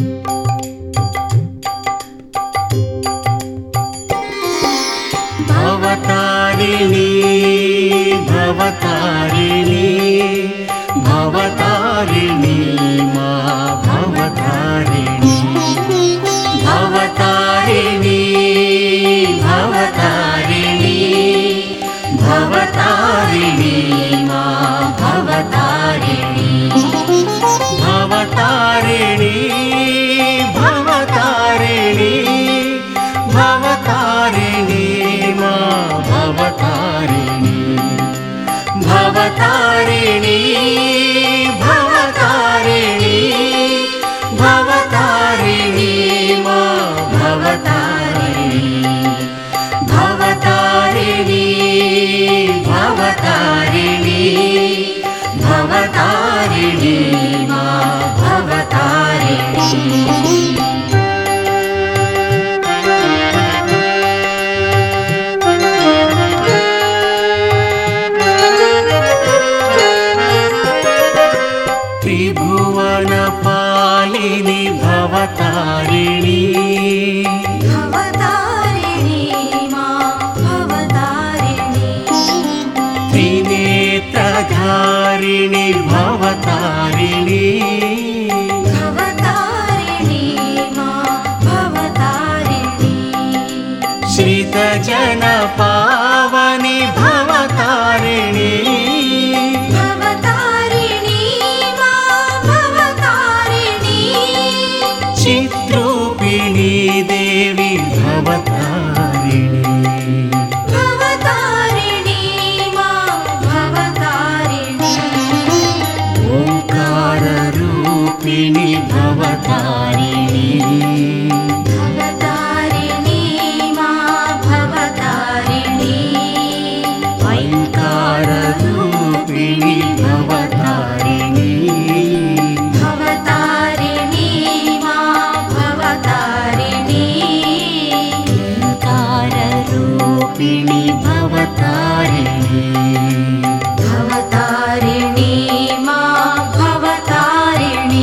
भवतारिणी भवतारिणी भवतारिणी मा भवतारिणी भवतारिणी भवतारिणी भवतारिणी मा भवतारिणी भवतारिणी भवतारिणी भवतारिणी मा भवतारिणी भवतारिणी भवतारिणी भवतारिणी मा भवतारिणी भवतारिणी भवतारिणी भवतारिणी मा भवतारिणी त्रिभुवनपालिनी भवतारिणी भवतारिणी मा भवतारिणी त्रिनेत्रधारिणी भवतारिणी भवतारिणी मा भवतारिणी श्रितजनपावनि भवतारिणी चित्रूपिणी देवी भवतारिणी भवतारिणी मा भवतारिणी ओंकाररूपिणी भवतारिणी भवतारिणी मा भवतारिणी ऐङ्काररूपिणी भवतारिणी रूपिणी भवतारिणी भवतारिणी मा भवतारिणी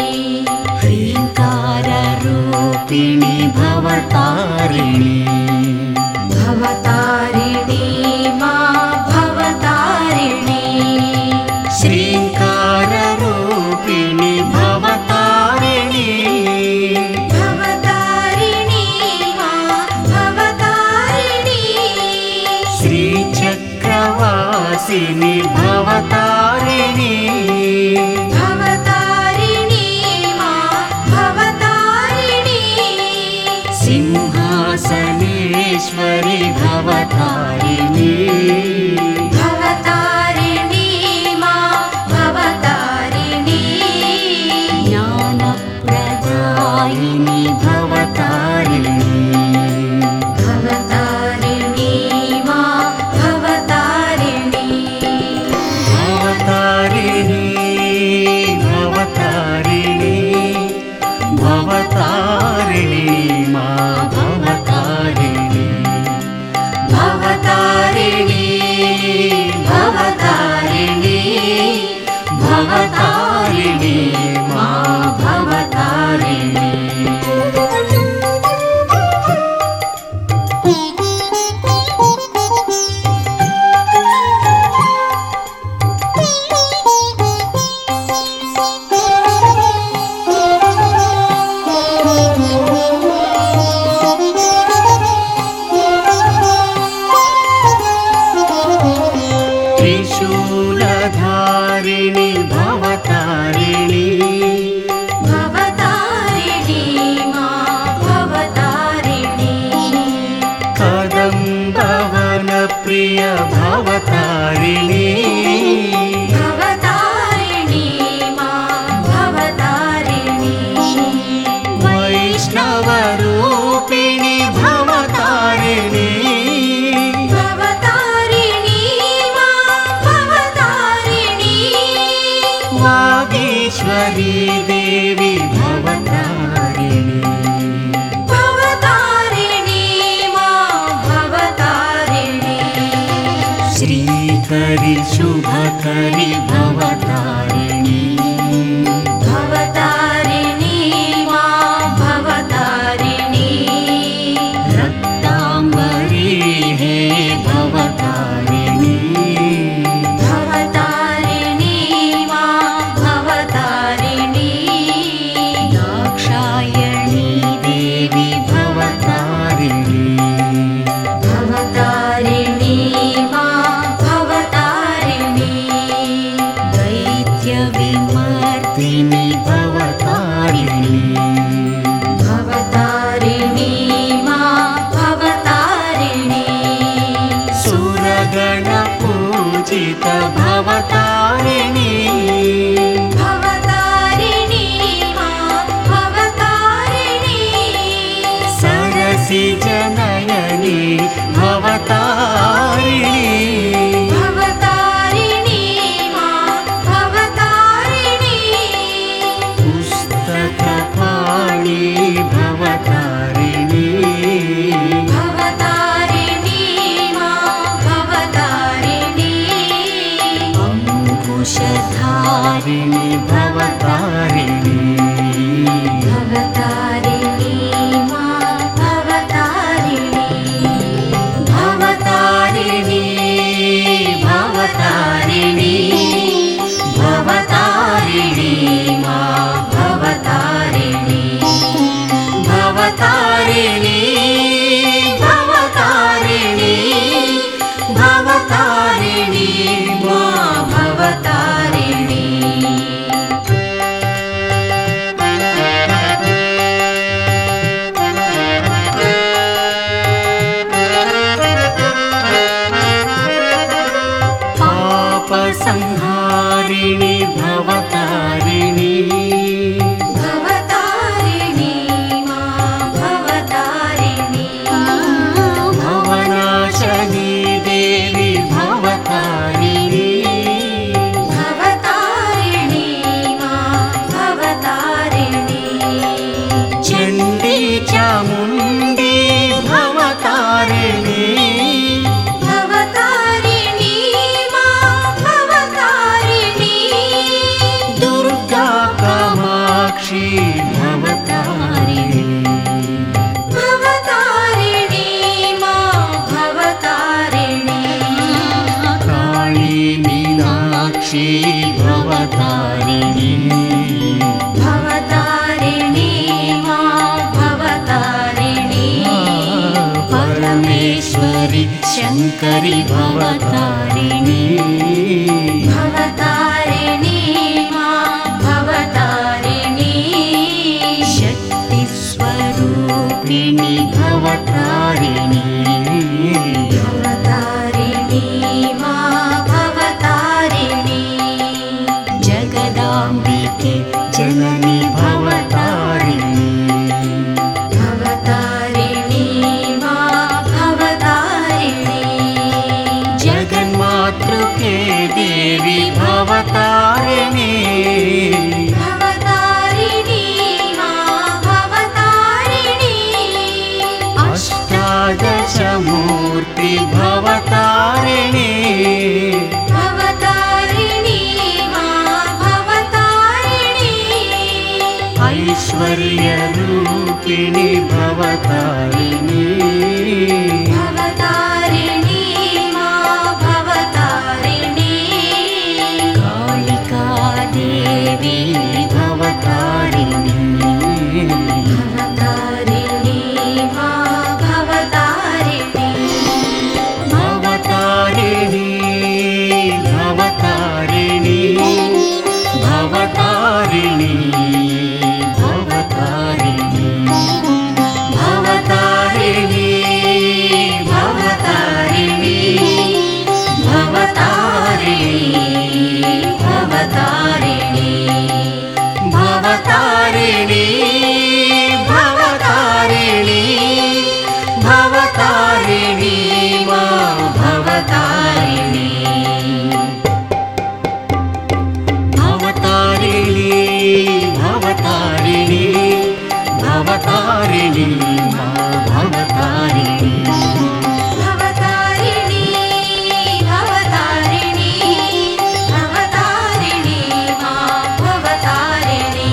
ह्रीङ्काररूपिणी भवतारिणी भवतारिणी मा भवतारिणी श्रीङ्काररूपिणी भवतारिणी श्रीचक्रवासिनी भवतारिणी भवतारिणी मा भवतारिणी सिंहासनेश्वरी भवतारिणी भवतारिणी मा भवतारिणी ज्ञानप्रदायिनी भवतारिणी भवतारिणी मा भवतारिणी भवतारिणी भवतारिणी भवतारिणी भवतारिणी मा भवतारिणी पुस्तकपाणि भवतारिणी भवतारिणी मा भवतारिणी अंकुशधारिणि भवतारिणी भवतारिणी मा भवतारिणी भवतारिणी भवतारिणी भवतारिणी मा भवतारिणी भवतारिणी भवतारिणी भवतारिणी मा भवतारिणी संहारिणि भवतारिणी भवतारिणी मा भवतारिणी भवनाशनी देवी भवतारिणी भवतारिणी मा भवतारिणी चण्डी चामुण्डी भवतारिणी भवतारिणी मा भवतारिणी दुर्गा कामाक्षी भवतारिणी भवतारिणी मा भवतारिणी काली मीनाक्षी भवतारिणी भवतारिणी मा भवतारिणी परमेश्वरी शङ्करी भवतारिणी भवतारिणी मा भवतारिणी शक्तिस्वरूपिणि भवतारिणी भवतारिणी मा भवतारिणी जगदाम्बिके जननी भवतारिणी भवतारिणी मा भवतारिणी जगन्मातृके देवी भवतारिणी भवतारिणी मा भवतारिणी अष्टादशमूर्ति भवतारिणी भवतारिणी मा भवतारिणी ऐश्वर्यरूपिणि भवतारिणी भवतारिणी मा भवतारिणी कालिका देवी भवतारिणी भवतारिणी मा भवतारिणी भवतारिणी भवतारिणी भवतारिणी भवतारिणी भवतारिणी भवतारिणी भवतारिणी भवतारिणी भवतारिणी भवतारिणी भवतारिणी मा भवतारिणी भवतारिणी भवतारिणी भवतारिणी मा भवतारिणी भवतारिणी भवतारिणी भवतारिणी मा भवतारिणी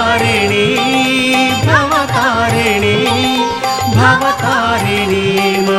भवतारिणी भवतारिणी भवतारिणी